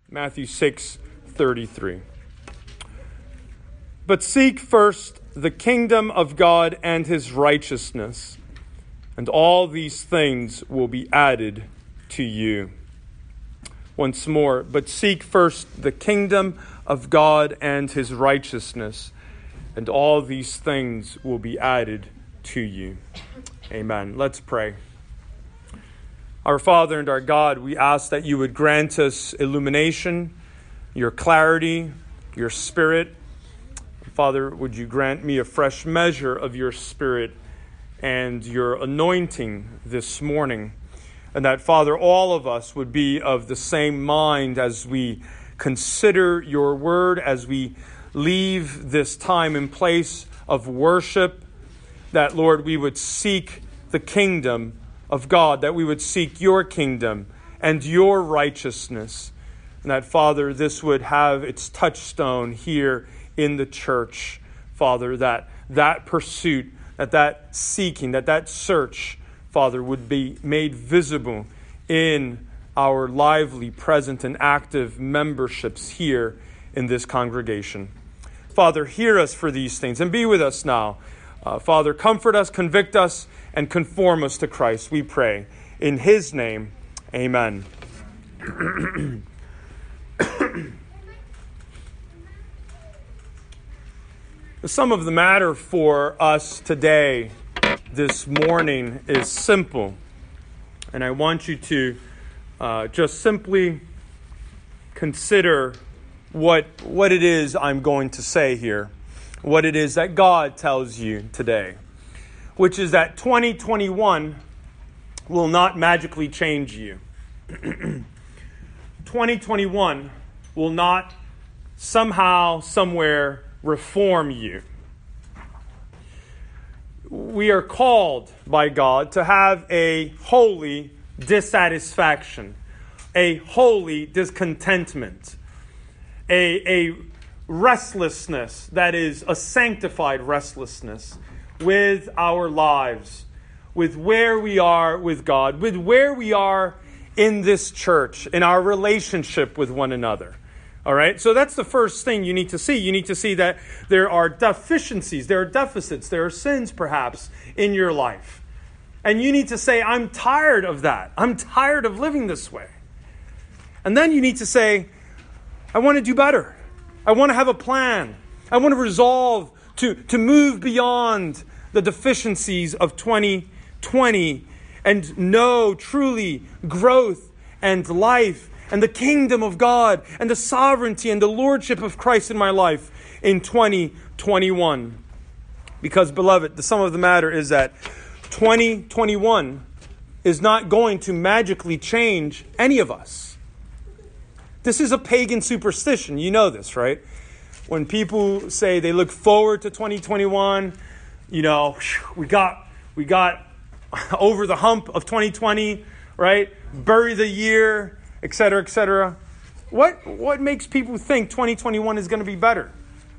Matthew 6:33. But seek first the kingdom of God and his righteousness, and all these things will be added to you. Once more, but seek first the kingdom of God and his righteousness, and all these things will be added to you. Amen. Let's pray. Our Father and our God, we ask that you would grant us illumination, your clarity, your Spirit. Father, would you grant me a fresh measure of your Spirit and your anointing this morning? And that, Father, all of us would be of the same mind as we consider your word, as we leave this time and place of worship, that, Lord, we would seek the kingdom of God, that we would seek your kingdom and your righteousness. And that, Father, this would have its touchstone here in the church, Father, that pursuit, that seeking, that search, Father, would be made visible in our lively, present, and active memberships here in this congregation. Father, hear us for these things and be with us now. Father, comfort us, convict us, and conform us to Christ, we pray. In his name, amen. The sum of the matter for us today, this morning, is simple. And I want you to just simply consider what it is I'm going to say here. What it is that God tells you today. Which is that 2021 will not magically change you. 2021 will not somehow, somewhere reform you. We are called by God to have a holy dissatisfaction, a holy discontentment, a restlessness that is a sanctified restlessness with our lives, with where we are with God, with where we are in this church, in our relationship with one another. All right, so that's the first thing you need to see. You need to see that there are deficiencies, there are deficits, there are sins perhaps in your life. And you need to say, I'm tired of that. I'm tired of living this way. And then you need to say, I want to do better. I want to have a plan. I want to resolve to move beyond the deficiencies of 2020 and know truly growth and life and the kingdom of God and the sovereignty and the lordship of Christ in my life in 2021. Because, beloved, the sum of the matter is that 2021 is not going to magically change any of us. This is a pagan superstition. You know this, right? When people say they look forward to 2021, you know, we got over the hump of 2020, right? Bury the year, etc., etc. What makes people think 2021 is going to be better?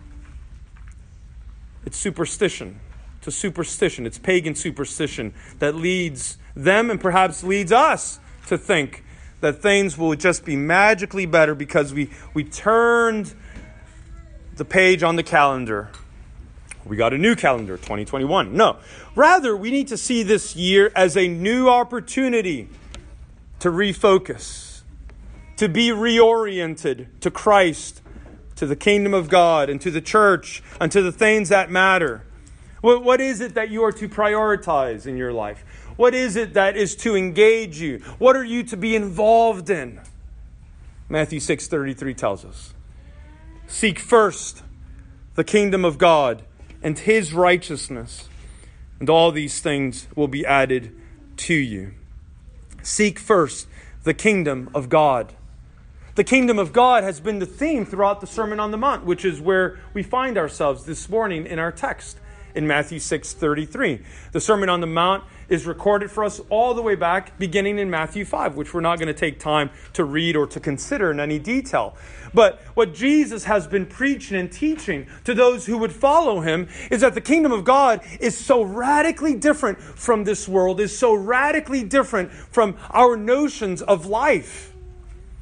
It's superstition. It's a superstition. It's pagan superstition that leads them and perhaps leads us to think that things will just be magically better because we turned the page on the calendar. We got a new calendar, 2021. No. Rather, we need to see this year as a new opportunity to refocus, to be reoriented to Christ, to the kingdom of God, and to the church, and to the things that matter. What is it that you are to prioritize in your life? What is it that is to engage you? What are you to be involved in? Matthew 6:33 tells us. Seek first the kingdom of God and his righteousness, and all these things will be added to you. Seek first the kingdom of God. The kingdom of God has been the theme throughout the Sermon on the Mount, which is where we find ourselves this morning in our text in Matthew 6:33. The Sermon on the Mount is recorded for us all the way back, beginning in Matthew 5, which we're not going to take time to read or to consider in any detail. But what Jesus has been preaching and teaching to those who would follow him is that the kingdom of God is so radically different from this world, is so radically different from our notions of life.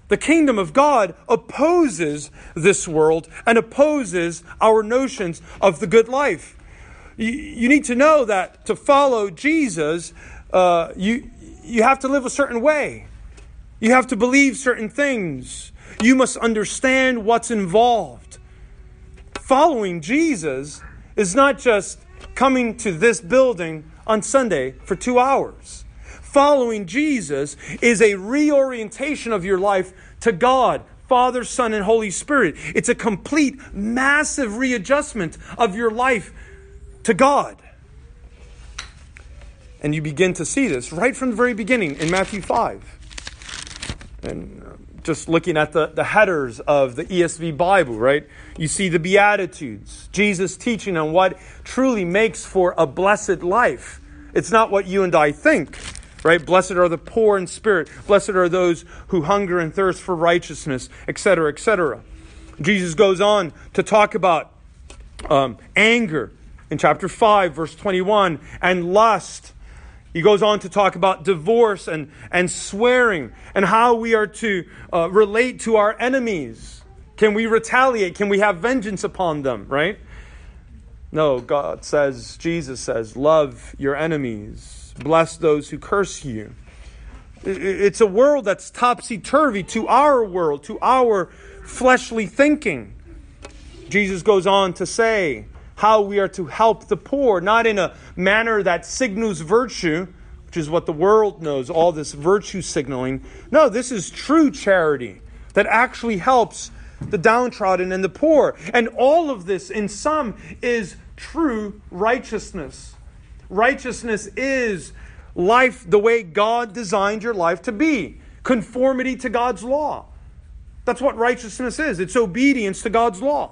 The kingdom of God opposes this world and opposes our notions of the good life. You need to know that to follow Jesus, you have to live a certain way. You have to believe certain things. You must understand what's involved. Following Jesus is not just coming to this building on Sunday for 2 hours. Following Jesus is a reorientation of your life to God, Father, Son, and Holy Spirit. It's a complete, massive readjustment of your life to God. And you begin to see this right from the very beginning in Matthew 5. And just looking at the headers of the ESV Bible, right? You see the Beatitudes, Jesus teaching on what truly makes for a blessed life. It's not what you and I think, right? Blessed are the poor in spirit. Blessed are those who hunger and thirst for righteousness, etc., etc. Jesus goes on to talk about anger in chapter 5, verse 21, and lust. He goes on to talk about divorce and swearing and how we are to relate to our enemies. Can we retaliate? Can we have vengeance upon them, right? No, Jesus says, love your enemies. Bless those who curse you. It's a world that's topsy-turvy to our world, to our fleshly thinking. Jesus goes on to say how we are to help the poor, not in a manner that signals virtue, which is what the world knows, all this virtue signaling. No, this is true charity that actually helps the downtrodden and the poor. And all of this, in sum, is true righteousness. Righteousness is life the way God designed your life to be. Conformity to God's law. That's what righteousness is. It's obedience to God's law.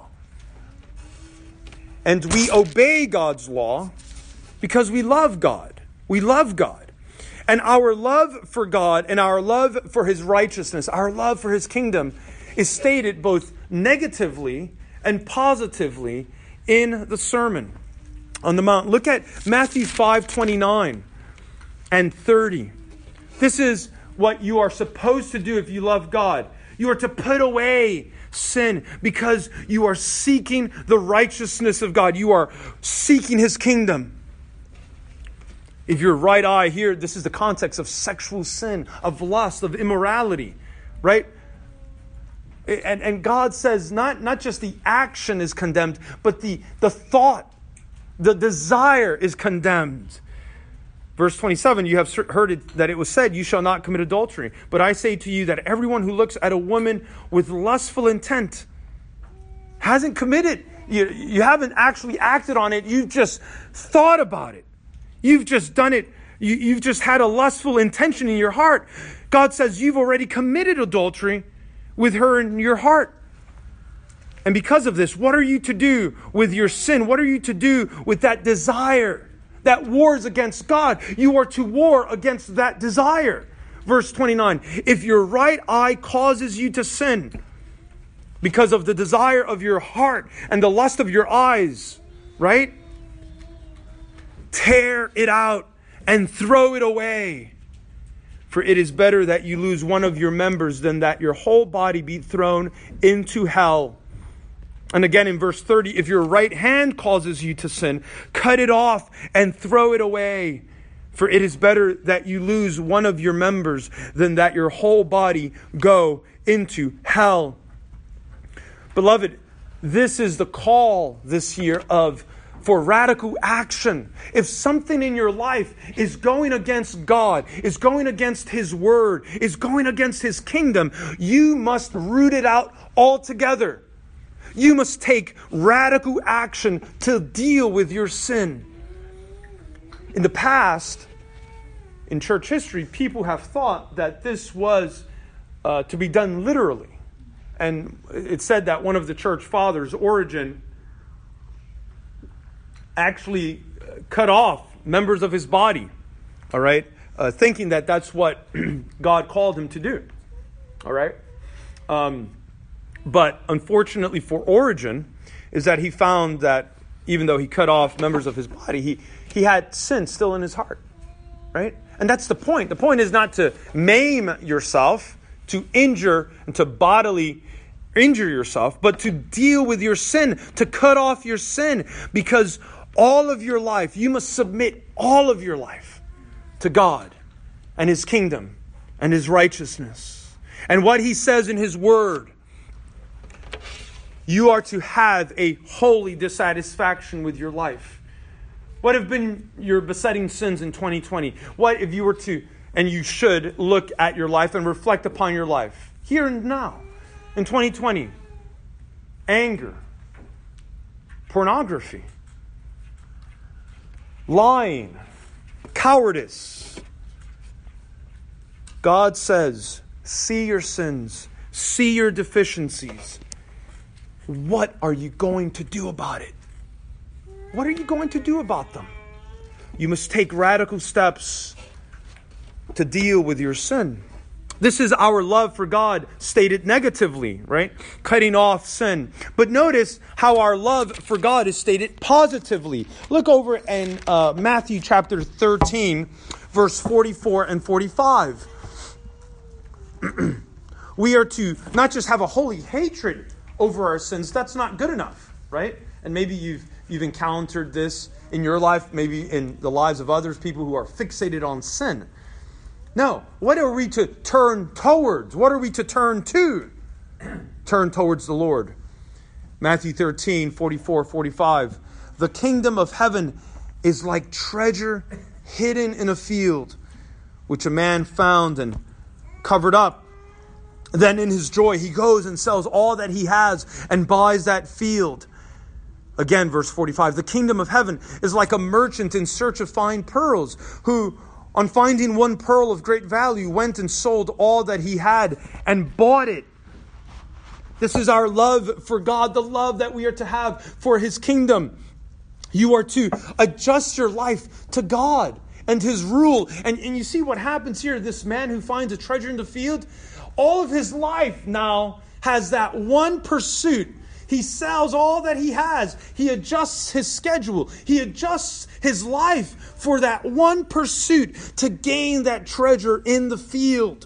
And we obey God's law because we love God. We love God. And our love for God and our love for His righteousness, our love for His kingdom is stated both negatively and positively in the Sermon on the Mount. Look at Matthew 5:29 and 30. This is what you are supposed to do if you love God. You are to put away sin because you are seeking the righteousness of God. You are seeking His kingdom. If your right eye here, this is the context of sexual sin, of lust, of immorality, right? And God says not just the action is condemned, but the thought, the desire is condemned. Verse 27, you have heard it, that it was said, you shall not commit adultery. But I say to you that everyone who looks at a woman with lustful intent hasn't committed. You haven't actually acted on it. You've just thought about it. You've just done it. You've just had a lustful intention in your heart. God says you've already committed adultery with her in your heart. And because of this, what are you to do with your sin? What are you to do with that desire that wars against God? You are to war against that desire. Verse 29, if your right eye causes you to sin because of the desire of your heart and the lust of your eyes, right? Tear it out and throw it away. For it is better that you lose one of your members than that your whole body be thrown into hell. And again in verse 30, if your right hand causes you to sin, cut it off and throw it away. For it is better that you lose one of your members than that your whole body go into hell. Beloved, this is the call this year for radical action. If something in your life is going against God, is going against His word, is going against His kingdom, you must root it out altogether. You must take radical action to deal with your sin. In the past, in church history, people have thought that this was to be done literally. And it's said that one of the church fathers, Origen, actually cut off members of his body, all right, thinking that that's what God called him to do, all right. But unfortunately for Origen, is that he found that even though he cut off members of his body, he had sin still in his heart, right? And that's the point. The point is not to maim yourself, to injure and to bodily injure yourself, but to deal with your sin, to cut off your sin, because all of your life, you must submit all of your life to God and His kingdom and His righteousness and what He says in His Word. You are to have a holy dissatisfaction with your life. What have been your besetting sins in 2020? What if you were to, and you should, look at your life and reflect upon your life here and now in 2020? Anger, pornography, lying, cowardice. God says, see your sins, see your deficiencies. What are you going to do about it? What are you going to do about them? You must take radical steps to deal with your sin. This is our love for God stated negatively, right? Cutting off sin. But notice how our love for God is stated positively. Look over in Matthew chapter 13, verse 44 and 45. We are to not just have a holy hatred over our sins. That's not good enough, right? And maybe you've encountered this in your life, maybe in the lives of others, people who are fixated on sin. No, what are we to turn towards? What are we to turn to? Turn towards the Lord. Matthew 13, 44, 45. The kingdom of heaven is like treasure hidden in a field, which a man found and covered up. Then in his joy, he goes and sells all that he has and buys that field. Again, verse 45, the kingdom of heaven is like a merchant in search of fine pearls, who, on finding one pearl of great value, went and sold all that he had and bought it. This is our love for God, the love that we are to have for His kingdom. You are to adjust your life to God and His rule. And you see what happens here. This man who finds a treasure in the field, all of his life now has that one pursuit. He sells all that he has. He adjusts his schedule. He adjusts his life for that one pursuit to gain that treasure in the field.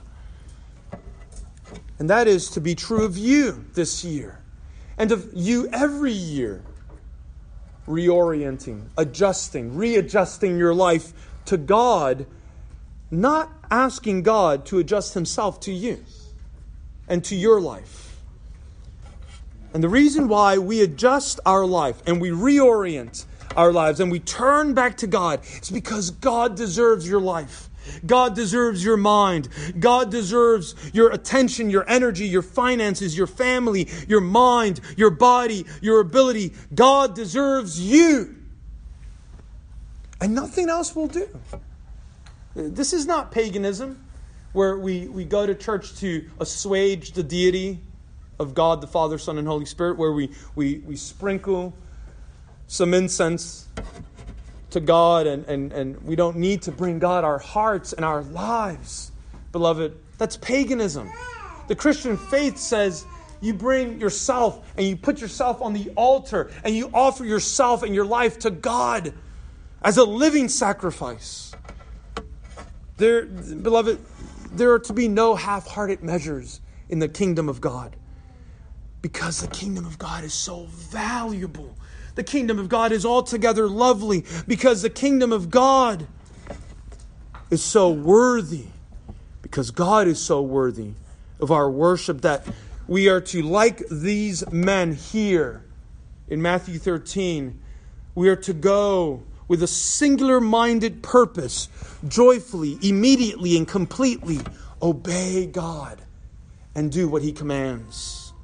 And that is to be true of you this year and of you every year. Reorienting, adjusting, readjusting your life to God, not asking God to adjust Himself to you and to your life. And the reason why we adjust our life and we reorient our lives and we turn back to God is because God deserves your life. God deserves your mind. God deserves your attention, your energy, your finances, your family, your mind, your body, your ability. God deserves you. And nothing else will do. This is not paganism, where we go to church to assuage the deity of God, the Father, Son, and Holy Spirit, where we sprinkle some incense to God, and we don't need to bring God our hearts and our lives. Beloved, that's paganism. The Christian faith says you bring yourself and you put yourself on the altar and you offer yourself and your life to God as a living sacrifice. Beloved, there are to be no half-hearted measures in the kingdom of God, because the kingdom of God is so valuable. The kingdom of God is altogether lovely, because the kingdom of God is so worthy, because God is so worthy of our worship, that we are to, like these men here in Matthew 13, we are to go with a singular-minded purpose, joyfully, immediately, and completely obey God and do what He commands.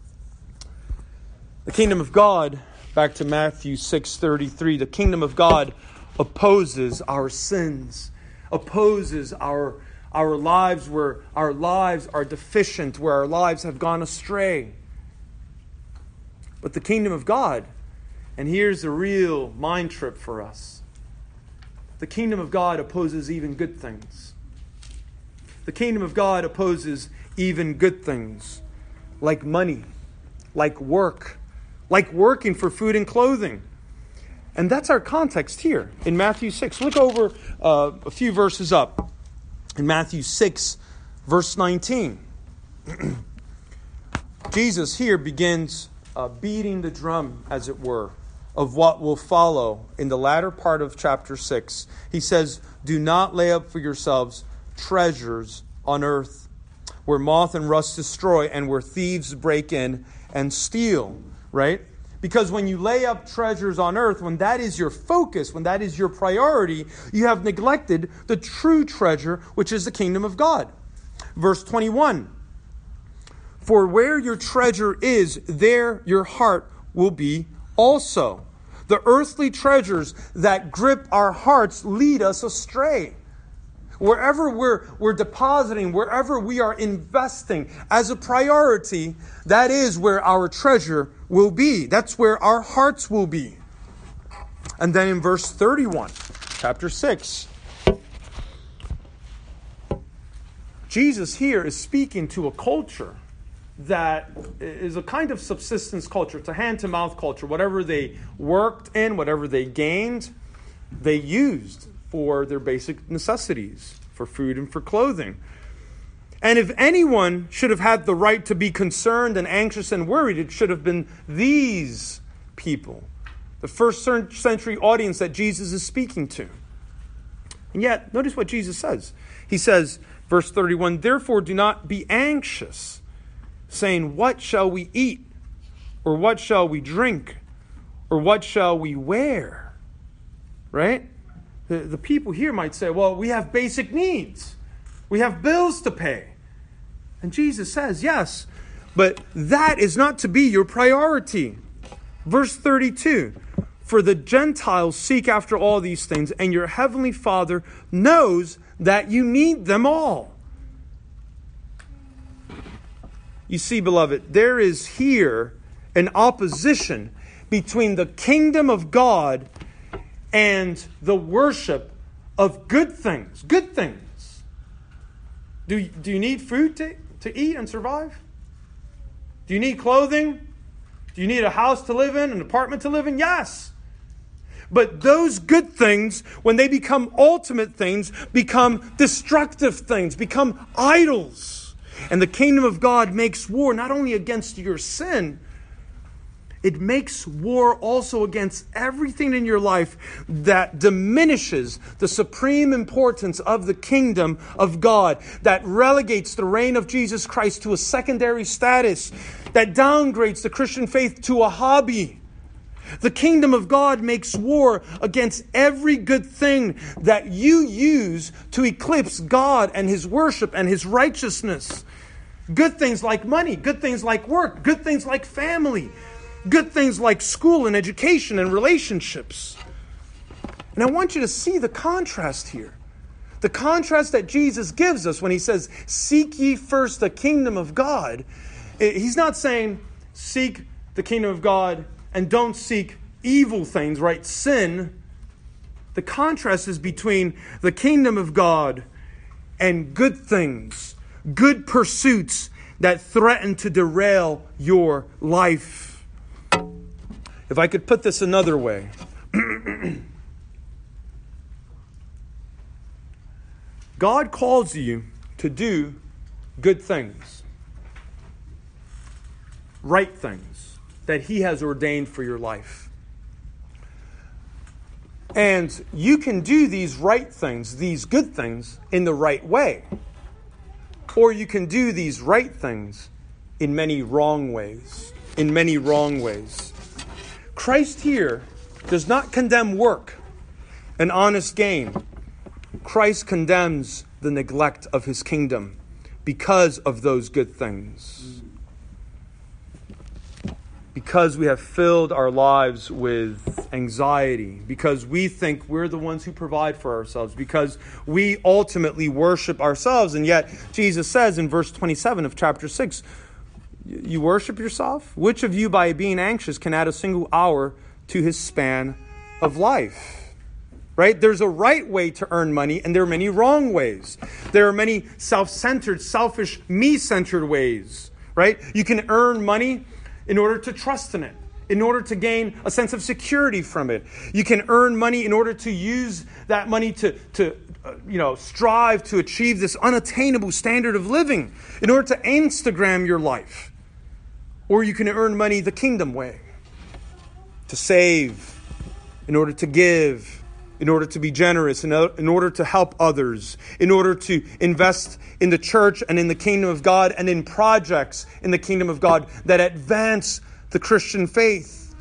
The kingdom of God, back to Matthew 6:33, the kingdom of God opposes our sins, opposes our lives where our lives are deficient, where our lives have gone astray. But the kingdom of God, and here's the real mind trip for us, the kingdom of God opposes even good things. The kingdom of God opposes even good things, like money, like work, like working for food and clothing. And that's our context here in Matthew 6. Look over a few verses up. In Matthew 6, verse 19. Jesus here begins beating the drum, as it were, of what will follow in the latter part of chapter 6. He says, do not lay up for yourselves treasures on earth, where moth and rust destroy and where thieves break in and steal, right? Because when you lay up treasures on earth, when that is your focus, when that is your priority, you have neglected the true treasure, which is the kingdom of God. Verse 21, for where your treasure is, there your heart will be also. The earthly treasures that grip our hearts lead us astray. Wherever we're depositing, wherever we are investing as a priority, that is where our treasure will be. That's where our hearts will be. And then in verse 31, chapter 6, Jesus here is speaking to a culture that is a kind of subsistence culture. It's a hand-to-mouth culture. Whatever they worked in, whatever they gained, they used for their basic necessities, for food and for clothing. And if anyone should have had the right to be concerned and anxious and worried, it should have been these people, the first century audience that Jesus is speaking to. And yet, notice what Jesus says. He says, verse 31, therefore do not be anxious, saying, what shall we eat? Or what shall we drink? Or what shall we wear? Right? The people here might say, well, we have basic needs. We have bills to pay. And Jesus says, yes, but that is not to be your priority. Verse 32, for the Gentiles seek after all these things, and your heavenly Father knows that you need them all. You see, beloved, there is here an opposition between the kingdom of God and the worship of good things. Good things. Do you need food to eat and survive? Do you need clothing? Do you need a house to live in, an apartment to live in? Yes. But those good things, when they become ultimate things, become destructive things, become idols. And the kingdom of God makes war not only against your sin, it makes war also against everything in your life that diminishes the supreme importance of the kingdom of God, that relegates the reign of Jesus Christ to a secondary status, that downgrades the Christian faith to a hobby. The kingdom of God makes war against every good thing that you use to eclipse God and His worship and His righteousness. Good things like money, good things like work, good things like family, good things like school and education and relationships. And I want you to see the contrast here. The contrast that Jesus gives us when He says, seek ye first the kingdom of God. He's not saying seek the kingdom of God and don't seek evil things, right? Sin. The contrast is between the kingdom of God and good things, good pursuits that threaten to derail your life. If I could put this another way, God calls you to do good things, right things that He has ordained for your life. And you can do these right things, these good things, in the right way. Or you can do these right things in many wrong ways. In many wrong ways. Christ here does not condemn work and honest gain. Christ condemns the neglect of His kingdom because of those good things. Because we have filled our lives with anxiety, because we think we're the ones who provide for ourselves, because we ultimately worship ourselves. And yet Jesus says in verse 27 of chapter 6, you worship yourself? Which of you by being anxious can add a single hour to his span of life? Right? There's a right way to earn money, and there are many wrong ways. There are many self-centered, selfish, me-centered ways. Right? You can earn money in order to trust in it, in order to gain a sense of security from it. You can earn money in order to use that money to strive to achieve this unattainable standard of living in order to Instagram your life. Or you can earn money the kingdom way. To save, in order to give, in order to be generous, in order to help others, in order to invest in the church and in the kingdom of God and in projects in the kingdom of God that advance the Christian faith.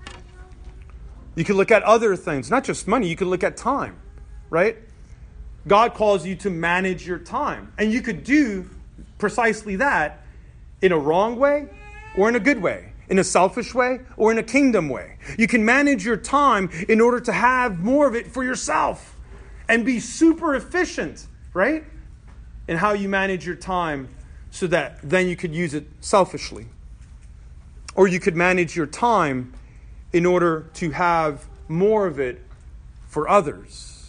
You can look at other things, not just money, you can look at time, right? God calls you to manage your time. And you could do precisely that in a wrong way or in a good way, in a selfish way or in a kingdom way. You can manage your time in order to have more of it for yourself and be super efficient, right? In how you manage your time so that then you could use it selfishly. Or you could manage your time in order to have more of it for others.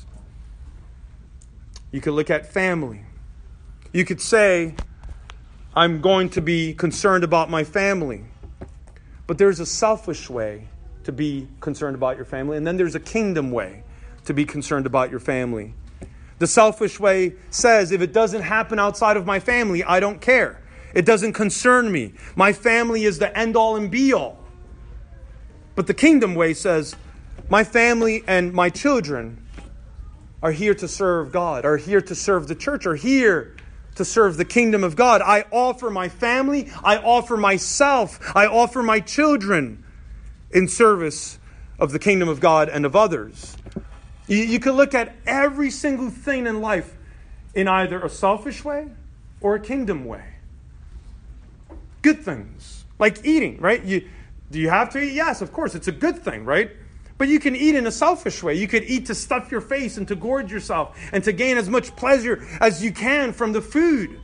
You could look at family. You could say, I'm going to be concerned about my family. But there's a selfish way to be concerned about your family. And then there's a kingdom way to be concerned about your family. The selfish way says, if it doesn't happen outside of my family, I don't care. It doesn't concern me. My family is the end-all and be-all. But the kingdom way says, my family and my children are here to serve God, are here to serve the church, are here to serve the kingdom of God. I offer my family, I offer myself, I offer my children in service of the kingdom of God and of others. You can look at every single thing in life in either a selfish way or a kingdom way. Good things, like eating, right? Do you have to eat? Yes, of course, it's a good thing, right? But you can eat in a selfish way. You could eat to stuff your face and to gorge yourself and to gain as much pleasure as you can from the food.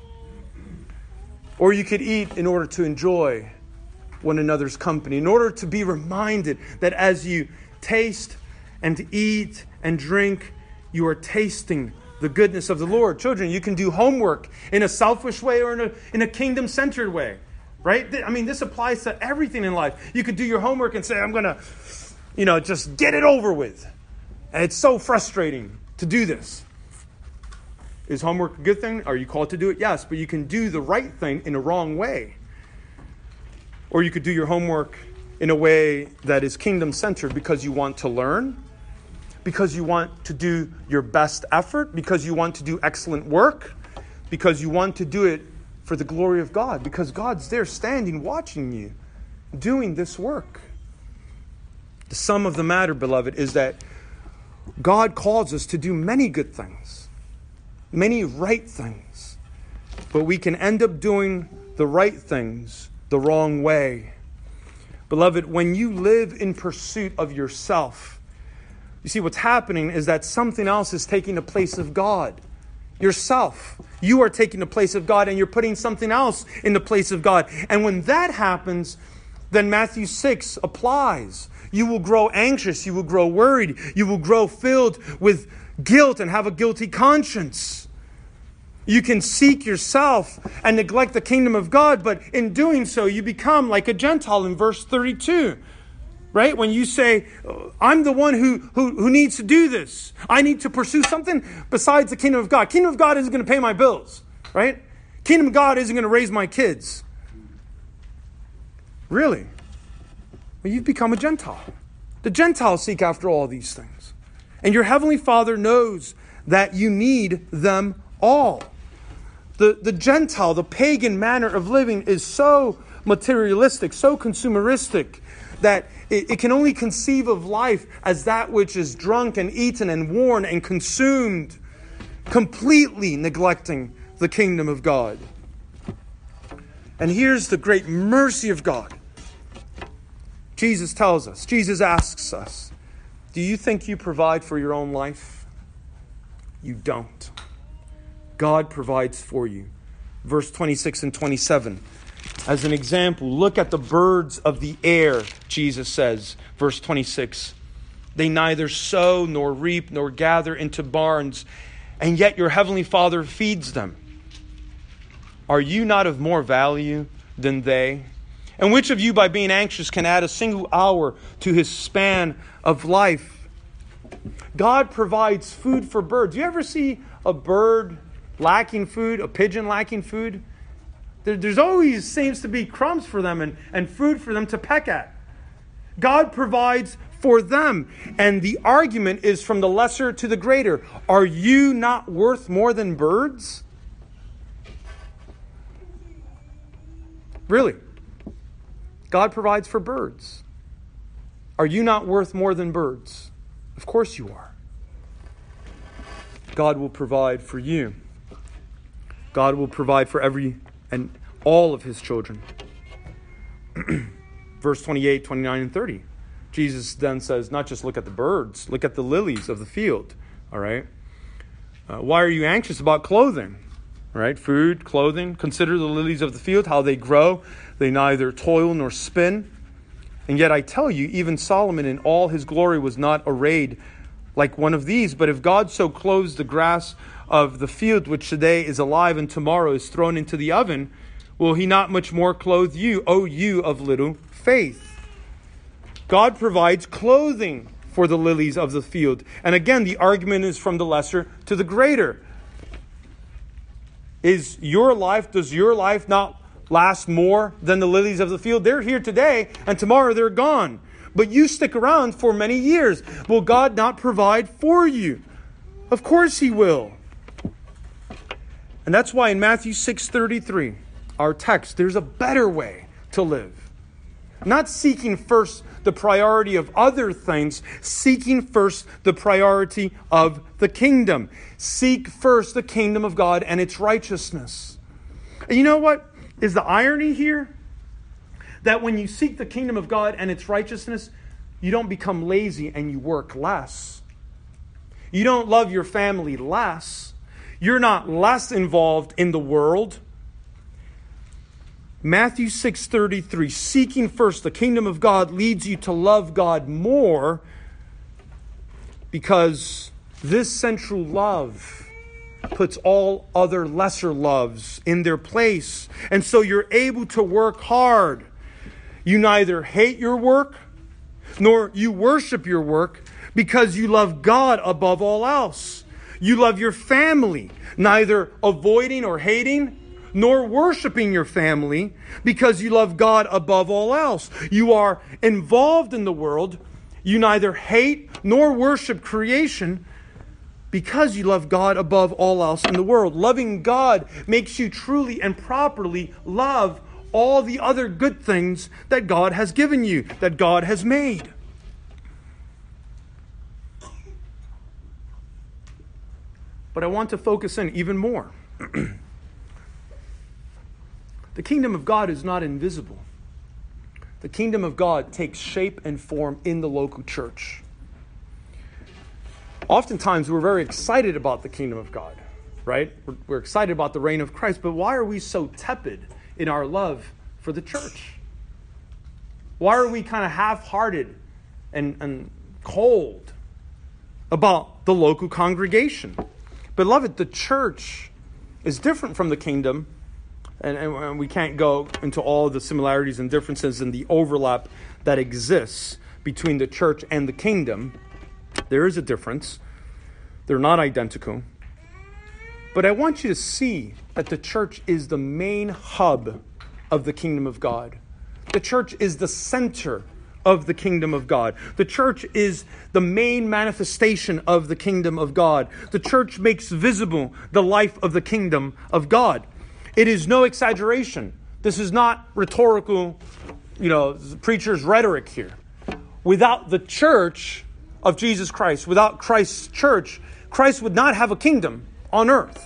Or you could eat in order to enjoy one another's company, in order to be reminded that as you taste and eat and drink, you are tasting the goodness of the Lord. Children, you can do homework in a selfish way or in a kingdom-centered way, right? I mean, this applies to everything in life. You could do your homework and say, I'm going to just get it over with. And it's so frustrating to do this. Is homework a good thing? Are you called to do it? Yes, but you can do the right thing in a wrong way. Or you could do your homework in a way that is kingdom-centered because you want to learn, because you want to do your best effort, because you want to do excellent work, because you want to do it for the glory of God, because God's there standing, watching you, doing this work. The sum of the matter, beloved, is that God calls us to do many good things, many right things, but we can end up doing the right things the wrong way. Beloved, when you live in pursuit of yourself, you see what's happening is that something else is taking the place of God. Yourself. You are taking the place of God and you're putting something else in the place of God. And when that happens, then Matthew 6 applies. You will grow anxious. You will grow worried. You will grow filled with guilt and have a guilty conscience. You can seek yourself and neglect the kingdom of God, but in doing so, you become like a Gentile in verse 32. Right? When you say, I'm the one who needs to do this. I need to pursue something besides the kingdom of God. Kingdom of God isn't going to pay my bills. Right? Kingdom of God isn't going to raise my kids. Really? Well, you've become a Gentile. The Gentiles seek after all these things. And your heavenly Father knows that you need them all. The Gentile, the pagan manner of living is so materialistic, so consumeristic, that it can only conceive of life as that which is drunk and eaten and worn and consumed, completely neglecting the kingdom of God. And here's the great mercy of God. Jesus tells us, Jesus asks us, do you think you provide for your own life? You don't. God provides for you. Verse 26 and 27. As an example, look at the birds of the air, Jesus says. Verse 26. They neither sow nor reap nor gather into barns, and yet your heavenly Father feeds them. Are you not of more value than they? And which of you, by being anxious, can add a single hour to his span of life? God provides food for birds. You ever see a bird lacking food, a pigeon lacking food? There's always seems to be crumbs for them and food for them to peck at. God provides for them. And the argument is from the lesser to the greater. Are you not worth more than birds? Really? God provides for birds. Are you not worth more than birds? Of course you are. God will provide for you. God will provide for every and all of his children. Verse 28, 29, and 30. Jesus then says, not just look at the birds, look at the lilies of the field. All right? Why are you anxious about clothing? All right? Food, clothing. Consider the lilies of the field, how they grow. They neither toil nor spin. And yet I tell you, even Solomon in all his glory was not arrayed like one of these. But if God so clothes the grass of the field, which today is alive and tomorrow is thrown into the oven, will he not much more clothe you, O you of little faith? God provides clothing for the lilies of the field. And again, the argument is from the lesser to the greater. Does your life not last more than the lilies of the field? They're here today, and tomorrow they're gone. But you stick around for many years. Will God not provide for you? Of course he will. And that's why in Matthew 6:33, our text, there's a better way to live. Not seeking first the priority of other things, seeking first the priority of the kingdom. Seek first the kingdom of God and its righteousness. And you know what is the irony here? That when you seek the kingdom of God and its righteousness, you don't become lazy and you work less. You don't love your family less. You're not less involved in the world. Matthew 6:33, seeking first the kingdom of God leads you to love God more, because this central love puts all other lesser loves in their place. And so you're able to work hard. You neither hate your work nor you worship your work, because you love God above all else. You love your family, neither avoiding or hating nor worshiping your family, because you love God above all else. You are involved in the world. You neither hate nor worship creation, because you love God above all else in the world. Loving God makes you truly and properly love all the other good things that God has given you, that God has made. But I want to focus in even more. The kingdom of God is not invisible. The kingdom of God takes shape and form in the local church. Oftentimes, we're very excited about the kingdom of God, right? We're excited about the reign of Christ, but why are we so tepid in our love for the church? Why are we kind of half-hearted and cold about the local congregation? Beloved, the church is different from the kingdom, and we can't go into all the similarities and differences and the overlap that exists between the church and the kingdom. There is a difference. They're not identical. But I want you to see that the church is the main hub of the kingdom of God. The church is the center of the kingdom of God. The church is the main manifestation of the kingdom of God. The church makes visible the life of the kingdom of God. It is no exaggeration. This is not rhetorical, preacher's rhetoric here. Without the church of Jesus Christ, without Christ's church, Christ would not have a kingdom on earth.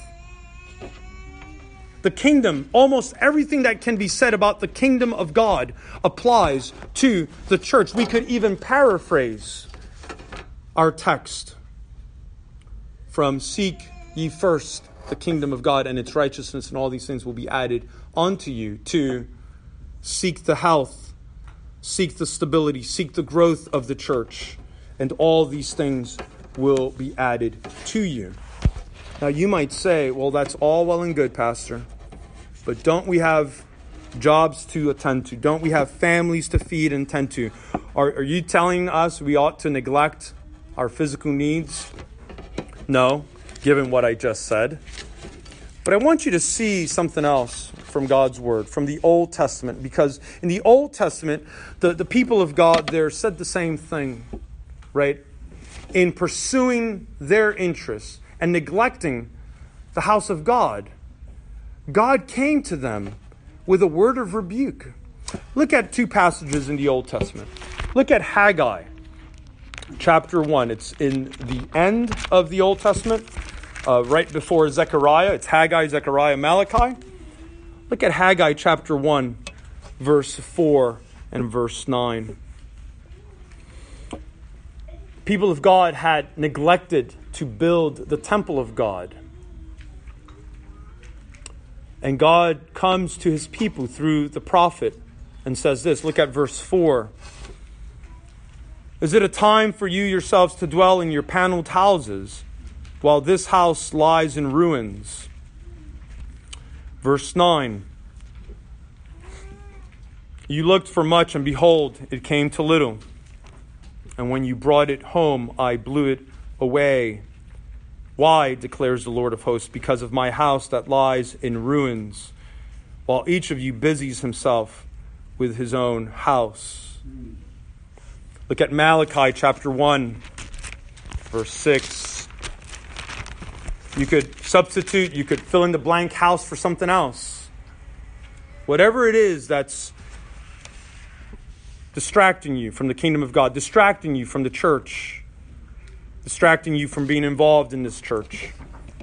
The kingdom, almost everything that can be said about the kingdom of God applies to the church. We could even paraphrase our text from "Seek ye first the kingdom of God and its righteousness, and all these things will be added unto you," to seek the health, seek the stability, seek the growth of the church, and all these things will be added to you. Now you might say, well, that's all well and good, Pastor, but don't we have jobs to attend to? Don't we have families to feed and tend to? Are you telling us we ought to neglect our physical needs? No, given what I just said. But I want you to see something else from God's Word, from the Old Testament, because in the Old Testament, the people of God there said the same thing, right? In pursuing their interests and neglecting the house of God, God came to them with a word of rebuke. Look at two passages in the Old Testament. Look at Haggai, chapter 1. It's in the end of the Old Testament, right before Zechariah. It's Haggai, Zechariah, Malachi. Look at Haggai chapter 1, verse 4 and verse 9. People of God had neglected to build the temple of God. And God comes to his people through the prophet and says this. Look at verse 4. Is it a time for you yourselves to dwell in your paneled houses, while this house lies in ruins? Verse 9. You looked for much, and behold, it came to little. And when you brought it home, I blew it away. Why, declares the Lord of hosts? Because of my house that lies in ruins, while each of you busies himself with his own house. Look at Malachi chapter 1, verse 6. You could substitute, you could fill in the blank house for something else. Whatever it is that's distracting you from the kingdom of God, distracting you from the church, distracting you from being involved in this church,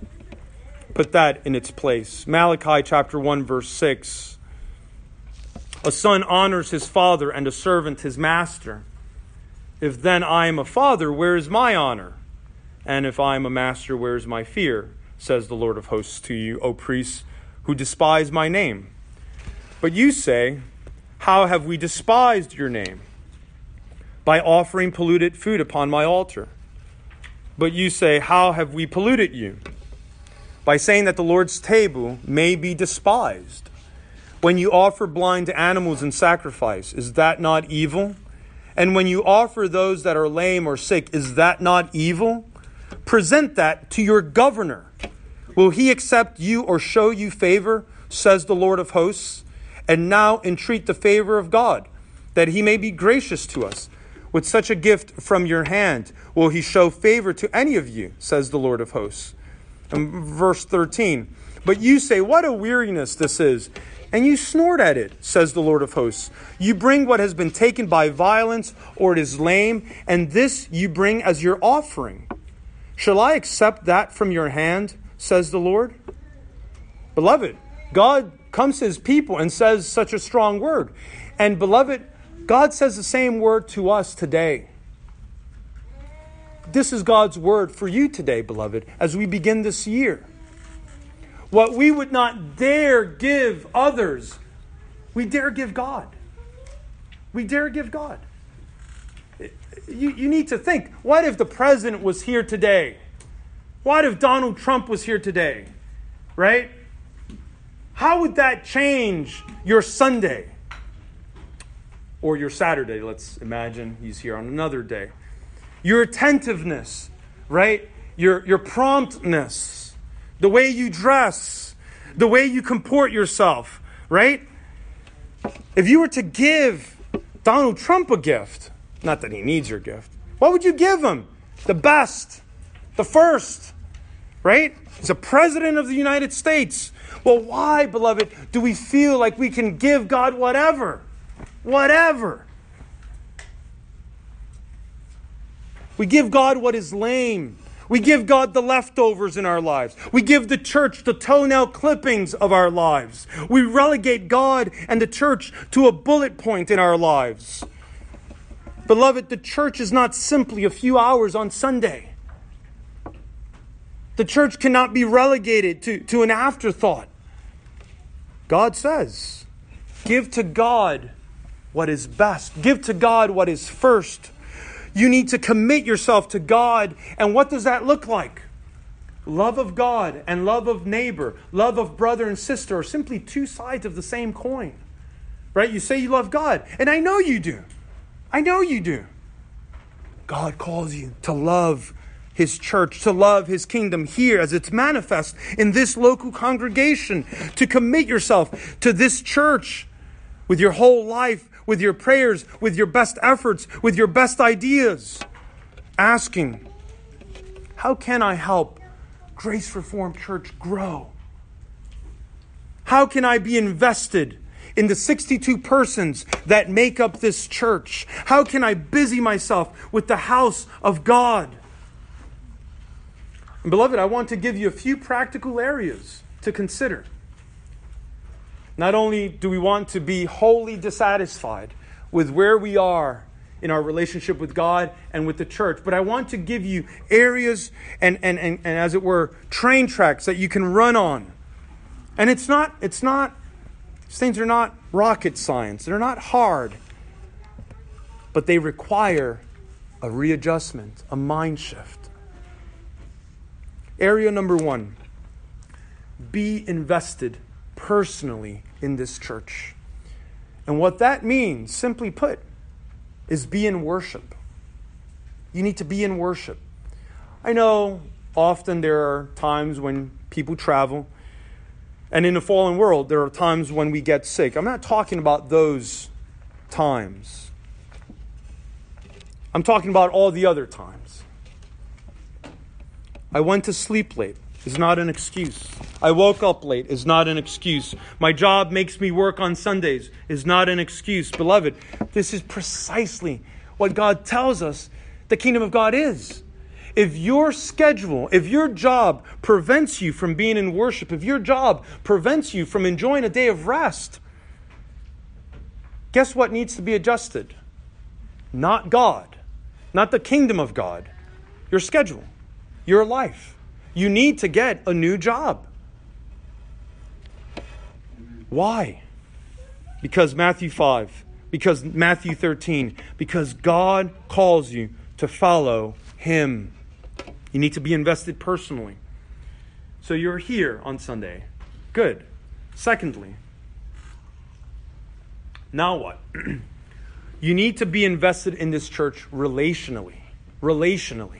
put that in its place. Malachi chapter 1, verse 6. A son honors his father, and a servant his master. If then I am a father, where is my honor? And if I am a master, where is my fear? Says the Lord of hosts to you, O priests, who despise my name. But you say, how have we despised your name? By offering polluted food upon my altar. But you say, how have we polluted you? By saying that the Lord's table may be despised. When you offer blind animals in sacrifice, is that not evil? And when you offer those that are lame or sick, is that not evil? Present that to your governor. Will he accept you or show you favor, says the Lord of hosts? And now entreat the favor of God, that he may be gracious to us. With such a gift from your hand, will he show favor to any of you, says the Lord of hosts. And verse 13, but you say, what a weariness this is, and you snort at it, says the Lord of hosts. You bring what has been taken by violence, or it is lame, and this you bring as your offering. Shall I accept that from your hand, says the Lord? Beloved, God comes to his people and says such a strong word. And beloved, God says the same word to us today. This is God's word for you today, beloved, as we begin this year. What we would not dare give others, we dare give God. We dare give God. You need to think, what if the president was here today? What if Donald Trump was here today? Right? How would that change your Sunday? Or your Saturday, let's imagine he's here on another day. Your attentiveness, right? Your promptness, the way you dress, the way you comport yourself, right? If you were to give Donald Trump a gift, not that he needs your gift, what would you give him? The best, the first, right? He's a president of the United States. Well, why, beloved, do we feel like we can give God whatever? Whatever. We give God what is lame. We give God the leftovers in our lives. We give the church the toenail clippings of our lives. We relegate God and the church to a bullet point in our lives. Beloved, the church is not simply a few hours on Sunday. The church cannot be relegated to an afterthought. God says, give to God what is best. Give to God what is first. You need to commit yourself to God. And what does that look like? Love of God and love of neighbor, love of brother and sister are simply two sides of the same coin. Right? You say you love God, and I know you do. I know you do. God calls you to love His church, to love His kingdom here as it's manifest in this local congregation, to commit yourself to this church with your whole life, with your prayers, with your best efforts, with your best ideas, asking, how can I help Grace Reformed Church grow? How can I be invested in the 62 persons that make up this church? How can I busy myself with the house of God? And beloved, I want to give you a few practical areas to consider. Not only do we want to be wholly dissatisfied with where we are in our relationship with God and with the church, but I want to give you areas and as it were, train tracks that you can run on. And these things are not rocket science. They're not hard. But they require a readjustment, a mind shift. Area number 1, be invested personally in this church. And what that means, simply put, is be in worship. You need to be in worship. I know often there are times when people travel, and in a fallen world, there are times when we get sick. I'm not talking about those times. I'm talking about all the other times. I went to sleep late is not an excuse. I woke up late is not an excuse. My job makes me work on Sundays is not an excuse. Beloved, this is precisely what God tells us the kingdom of God is. If your schedule, if your job prevents you from being in worship, if your job prevents you from enjoying a day of rest, guess what needs to be adjusted? Not God, not the kingdom of God. Your schedule, your life. You need to get a new job. Why? Because Matthew 5, because Matthew 13, because God calls you to follow Him. You need to be invested personally. So you're here on Sunday. Good. Secondly, now what? You need to be invested in this church relationally. Relationally.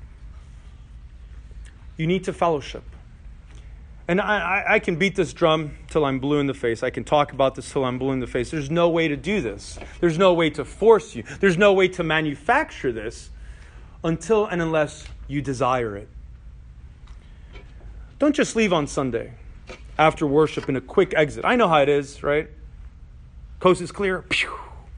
You need to fellowship. And I can beat this drum till I'm blue in the face. I can talk about this till I'm blue in the face. There's no way to do this. There's no way to force you. There's no way to manufacture this until and unless you desire it. Don't just leave on Sunday after worship in a quick exit. I know how it is, right? Coast is clear. Pew.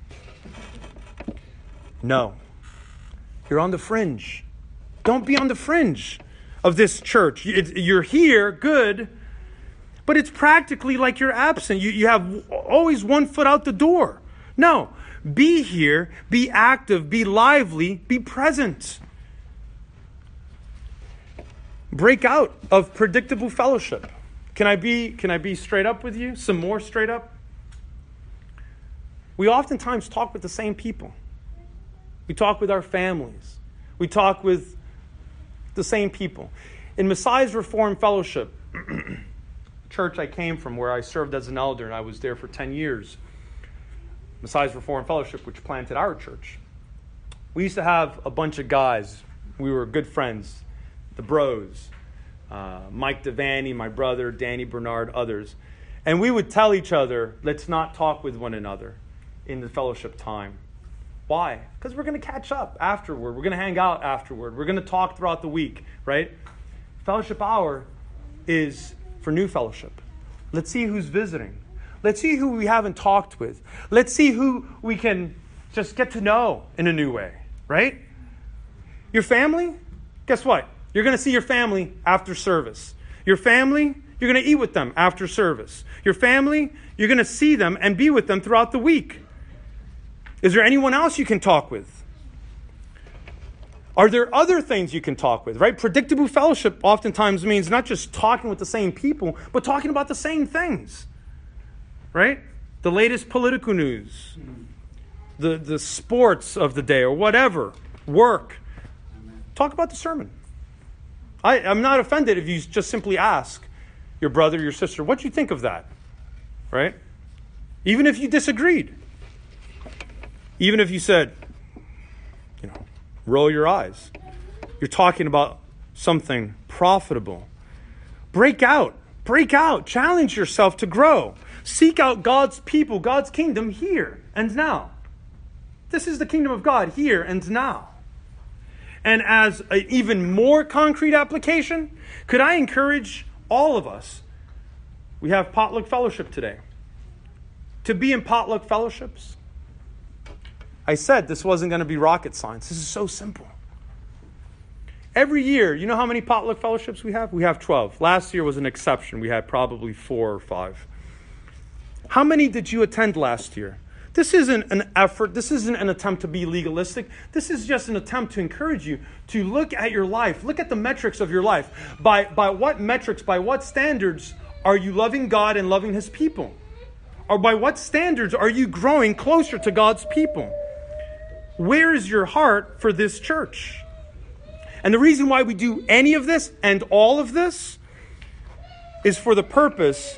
No. You're on the fringe. Don't be on the fringe of this church. You're here, good, but it's practically like you're absent. You have always one foot out the door. No. Be here, be active, be lively, be present. Break out of predictable fellowship. Can I be straight up with you? Some more straight up? We oftentimes talk with the same people. We talk with our families. We talk with the same people. In Messiah's Reformed Fellowship, church I came from where I served as an elder and I was there for 10 years, Messiah's Reformed Fellowship, which planted our church. We used to have a bunch of guys. We were good friends. The bros, Mike Devaney, my brother, Danny Bernard, others. And we would tell each other, let's not talk with one another in the fellowship time. Why? Because we're going to catch up afterward. We're going to hang out afterward. We're going to talk throughout the week, right? Fellowship hour is for new fellowship. Let's see who's visiting. Let's see who we haven't talked with. Let's see who we can just get to know in a new way, right? Your family, guess what? You're going to see your family after service. Your family, you're going to eat with them after service. Your family, you're going to see them and be with them throughout the week. Is there anyone else you can talk with? Are there other things you can talk with, right? Predictable fellowship oftentimes means not just talking with the same people, but talking about the same things, right? The latest political news, the sports of the day or whatever, work. Talk about the sermon. I'm not offended if you just simply ask your brother, your sister, what do you think of that? Right? Even if you disagreed. Even if you said, roll your eyes. You're talking about something profitable. Break out. Break out. Challenge yourself to grow. Seek out God's people, God's kingdom here and now. This is the kingdom of God here and now. And as an even more concrete application, could I encourage all of us, we have potluck fellowship today, to be in potluck fellowships? I said this wasn't going to be rocket science. This is so simple. Every year, you know how many potluck fellowships we have? We have 12. Last year was an exception. We had probably 4 or 5. How many did you attend last year? This isn't an effort. This isn't an attempt to be legalistic. This is just an attempt to encourage you to look at your life. Look at the metrics of your life. By what metrics, by what standards are you loving God and loving His people? Or by what standards are you growing closer to God's people? Where is your heart for this church? And the reason why we do any of this and all of this is for the purpose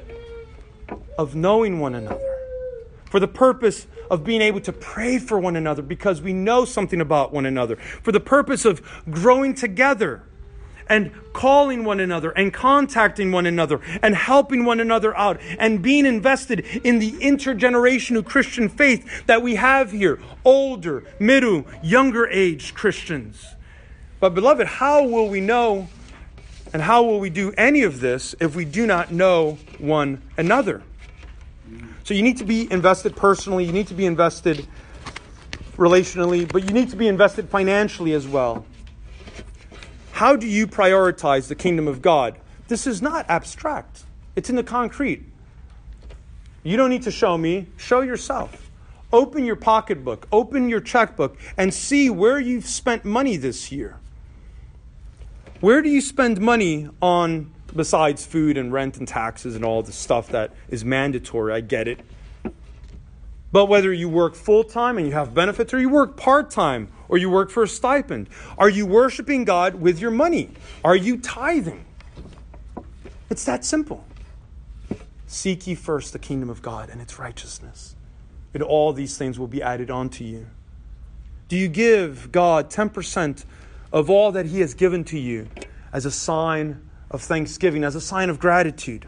of knowing one another. For the purpose of being able to pray for one another because we know something about one another. For the purpose of growing together and calling one another and contacting one another and helping one another out and being invested in the intergenerational Christian faith that we have here. Older, middle, younger age Christians. But beloved, how will we know and how will we do any of this if we do not know one another? So you need to be invested personally, you need to be invested relationally, but you need to be invested financially as well. How do you prioritize the kingdom of God? This is not abstract. It's in the concrete. You don't need to show me. Show yourself. Open your pocketbook, open your checkbook, and see where you've spent money this year. Where do you spend money on, besides food and rent and taxes and all the stuff that is mandatory? I get it. But whether you work full-time and you have benefits, or you work part-time, or you work for a stipend, are you worshiping God with your money? Are you tithing? It's that simple. Seek ye first the kingdom of God and its righteousness, and all these things will be added on to you. Do you give God 10% of all that He has given to you as a sign of thanksgiving, as a sign of gratitude?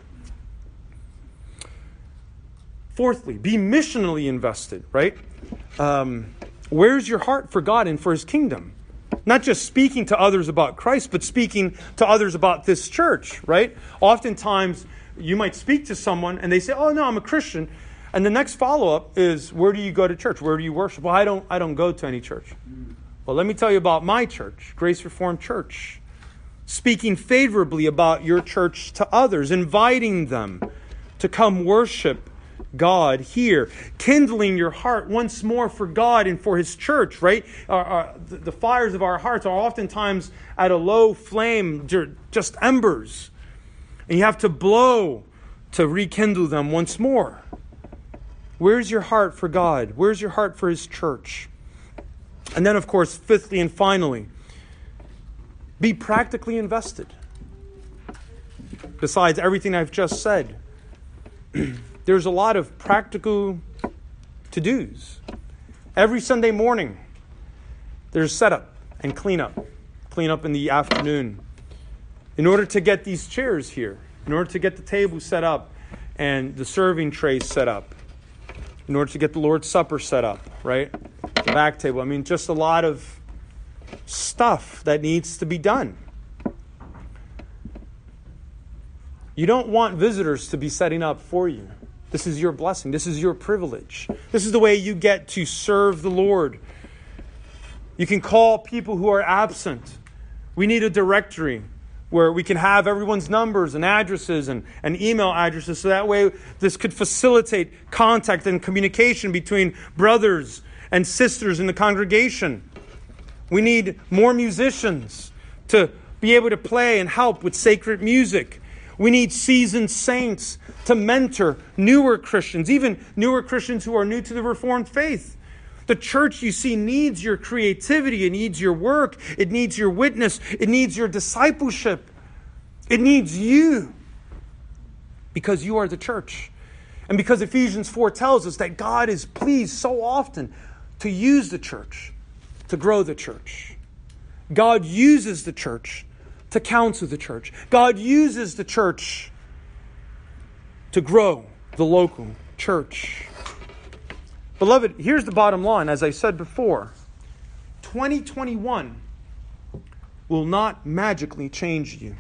Fourthly, be missionally invested, right? Where's your heart for God and for His kingdom? Not just speaking to others about Christ, but speaking to others about this church, right? Oftentimes, you might speak to someone and they say, "Oh, no, I'm a Christian." And the next follow-up is, "Where do you go to church? Where do you worship?" "Well, I don't go to any church." Well, let me tell you about my church, Grace Reformed Church. Speaking favorably about your church to others, inviting them to come worship God here, kindling your heart once more for God and for His church, right? The fires of our hearts are oftentimes at a low flame, just embers. And you have to blow to rekindle them once more. Where's your heart for God? Where's your heart for His church? And then, of course, fifthly and finally, be practically invested. Besides everything I've just said, there's a lot of practical to-dos. Every Sunday morning, there's setup and cleanup. Cleanup in the afternoon. In order to get these chairs here, in order to get the table set up and the serving trays set up, in order to get the Lord's Supper set up, right? The back table. I mean, just a lot of stuff that needs to be done. You don't want visitors to be setting up for you. This is your blessing. This is your privilege. This is the way you get to serve the Lord. You can call people who are absent. We need a directory where we can have everyone's numbers and addresses and email addresses, so that way this could facilitate contact and communication between brothers and sisters in the congregation. We need more musicians to be able to play and help with sacred music. We need seasoned saints to mentor newer Christians, even newer Christians who are new to the Reformed faith. The church, you see, needs your creativity. It needs your work. It needs your witness. It needs your discipleship. It needs you, because you are the church. And because Ephesians 4 tells us that God is pleased so often to use the church to grow the church. God uses the church to counsel the church. God uses the church to grow the local church. Beloved, here's the bottom line. As I said before, 2021 will not magically change you.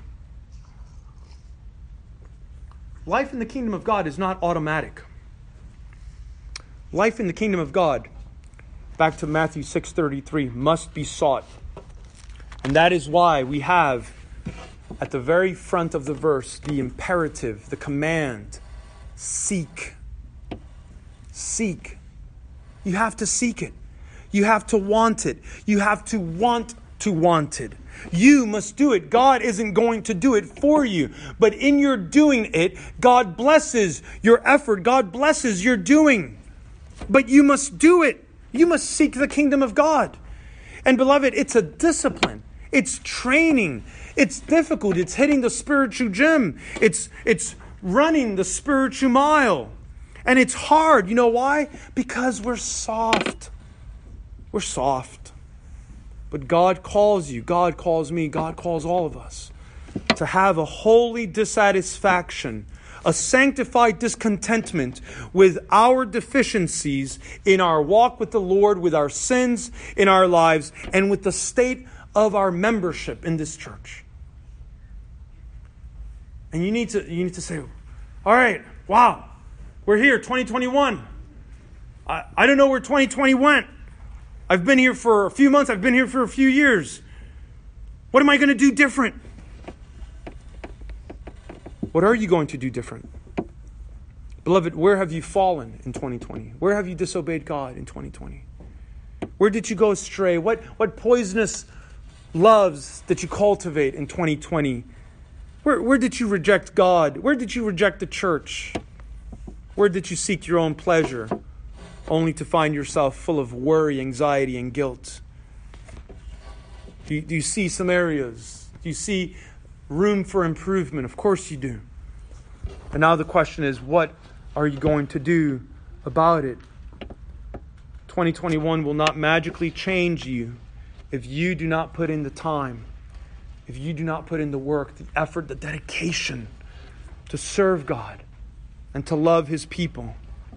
Life in the kingdom of God is not automatic. Life in the kingdom of God, back to Matthew 6:33, must be sought. And that is why we have at the very front of the verse the imperative, the command, seek. Seek. You have to seek it. You have to want it. You have to want it. You must do it. God isn't going to do it for you. But in your doing it, God blesses your effort. God blesses your doing. But you must do it. You must seek the kingdom of God. And beloved, it's a discipline. It's training. It's difficult. It's hitting the spiritual gym. It's running the spiritual mile. And it's hard. You know why? Because we're soft. We're soft. But God calls you. God calls me. God calls all of us to have a holy dissatisfaction, a sanctified discontentment with our deficiencies in our walk with the Lord, with our sins in our lives, and with the state of our membership in this church. And you need to say, all right, wow, we're here, 2021. I don't know where 2020 went. I've been here for a few months. I've been here for a few years. What am I going to do different? What are you going to do different? Beloved, where have you fallen in 2020? Where have you disobeyed God in 2020? Where did you go astray? What poisonous loves did you cultivate in 2020? Where did you reject God? Where did you reject the church? Where did you seek your own pleasure, only to find yourself full of worry, anxiety, and guilt? Do you see some areas? Do you see room for improvement? Of course you do. And now the question is, what are you going to do about it? 2021 will not magically change you if you do not put in the time, if you do not put in the work, the effort, the dedication to serve God and to love His people.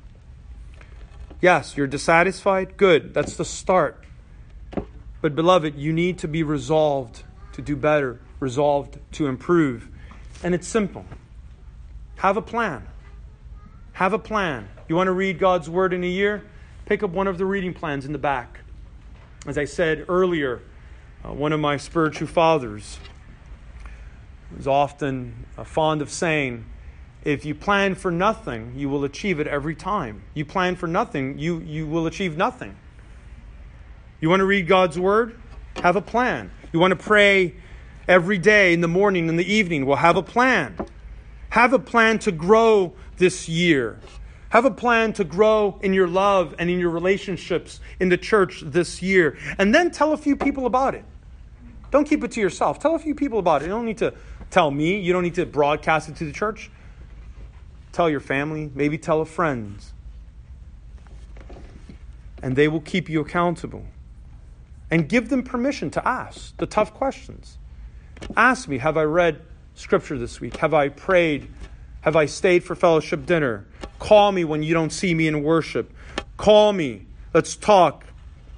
Yes, you're dissatisfied? Good. That's the start. But beloved, you need to be resolved to do better, resolved to improve. And it's simple. Have a plan. Have a plan. You want to read God's Word in a year? Pick up one of the reading plans in the back. As I said earlier, one of my spiritual fathers was often fond of saying, if you plan for nothing, you will achieve it every time. You plan for nothing, you will achieve nothing. You want to read God's Word? Have a plan. You want to pray every day in the morning and the evening? Well, have a plan. Have a plan to grow this year. Have a plan to grow in your love and in your relationships in the church this year. And then tell a few people about it. Don't keep it to yourself. Tell a few people about it. You don't need to tell me. You don't need to broadcast it to the church. Tell your family. Maybe tell a friend. And they will keep you accountable. And give them permission to ask the tough questions. Ask me, have I read Scripture this week? Have I prayed? Have I stayed for fellowship dinner? Call me when you don't see me in worship. Call me. Let's talk.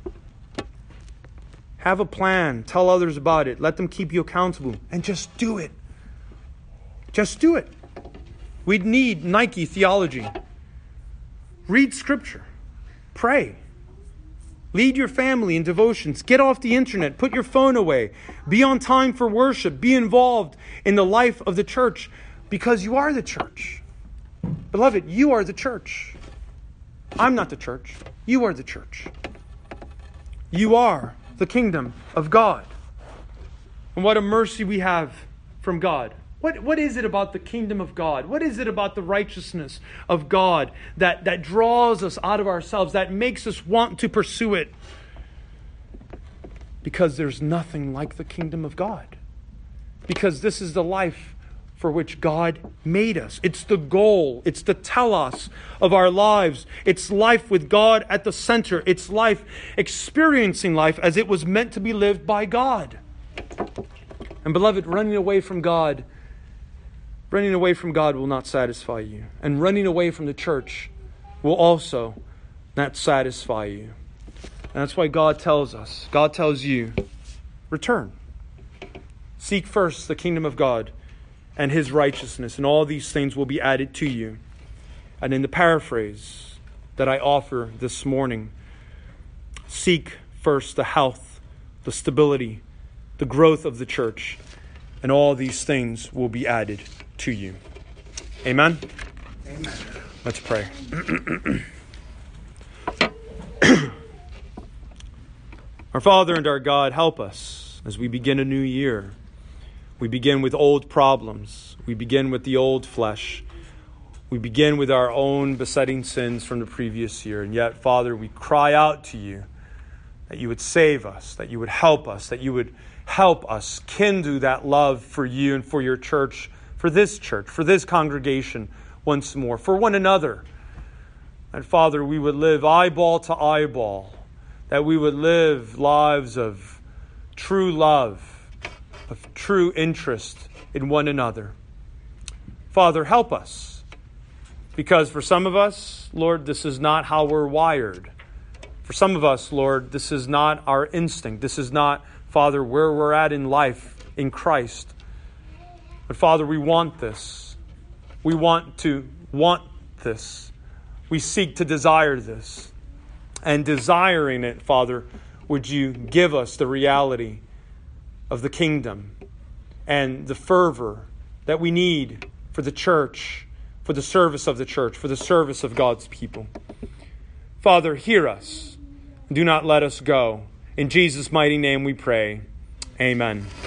Have a plan. Tell others about it. Let them keep you accountable. And just do it. Just do it. We need Nike theology. Read Scripture. Pray. Lead your family in devotions. Get off the internet. Put your phone away. Be on time for worship. Be involved in the life of the church because you are the church. Beloved, you are the church. I'm not the church. You are the church. You are the kingdom of God. And what a mercy we have from God. What is it about the kingdom of God? What is it about the righteousness of God that draws us out of ourselves, that makes us want to pursue it? Because there's nothing like the kingdom of God. Because this is the life for which God made us. It's the goal. It's the telos of our lives. It's life with God at the center. It's life, experiencing life as it was meant to be lived by God. And beloved, running away from God will not satisfy you. And running away from the church will also not satisfy you. And that's why God tells you, return. Seek first the kingdom of God and His righteousness, and all these things will be added to you. And in the paraphrase that I offer this morning, seek first the health, the stability, the growth of the church, and all these things will be added to you. Amen? Amen. Let's pray. Our Father and our God, help us as we begin a new year. We begin with old problems. We begin with the old flesh. We begin with our own besetting sins from the previous year. And yet, Father, we cry out to you that you would save us, that you would help us, that you would help us kindle that love for you and for your church, for this congregation once more, for one another. And Father, we would live eyeball to eyeball, that we would live lives of true love, of true interest in one another. Father, help us. Because for some of us, Lord, this is not how we're wired. For some of us, Lord, this is not our instinct. This is not, Father, where we're at in life in Christ. But Father, we want this. We want this. We seek to desire this. And desiring it, Father, would you give us the reality of the kingdom and the fervor that we need for the church, for the service of the church, for the service of God's people. Father, hear us. Do not let us go. In Jesus' mighty name we pray. Amen.